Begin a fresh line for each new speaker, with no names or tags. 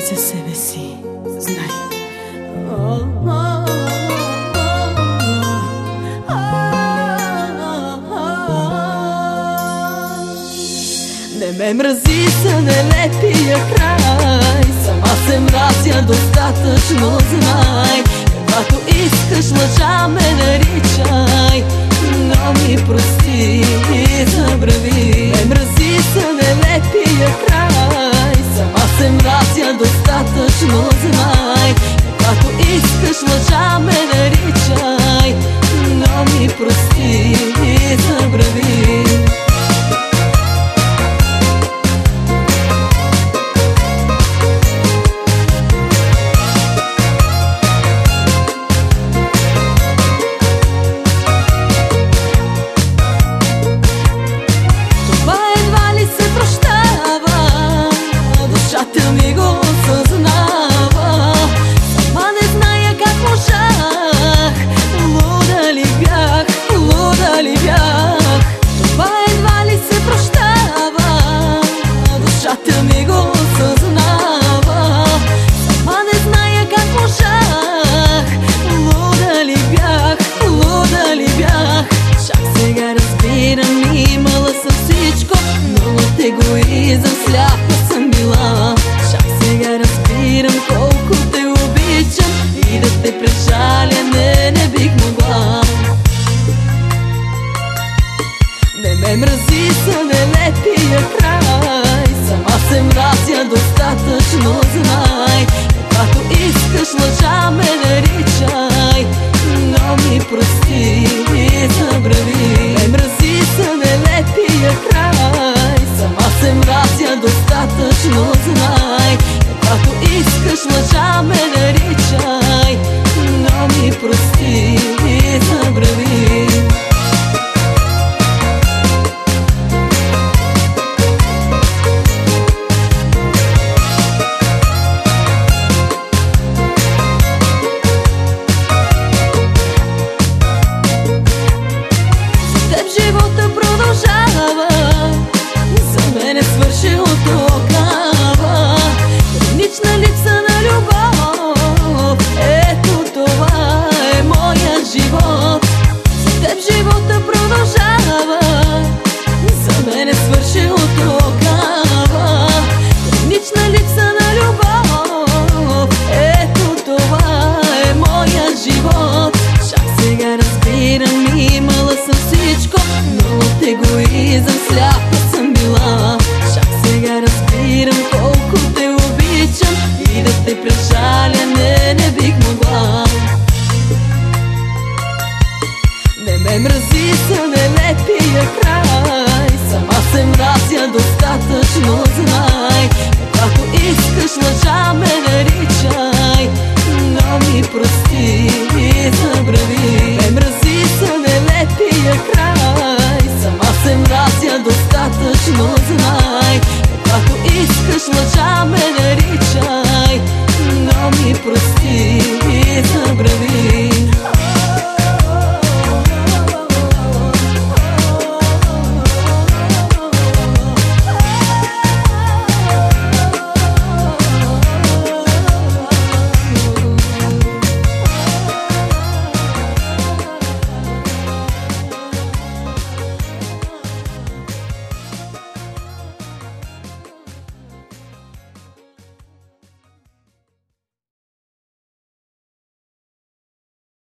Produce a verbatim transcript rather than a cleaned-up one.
за себе си, знай. Не ме мрази за нелепия край, сама се мразя, достатъчно знай. Каквато искаш лъжа ме наричай, но ми прости и забрави. Не мрази за нелепия край, сама се мразя, достатъчно знай. Каквато искаш лъжа ме наричай, но ми прости и забрави. Имала съм всичко, но от егоизъм сляп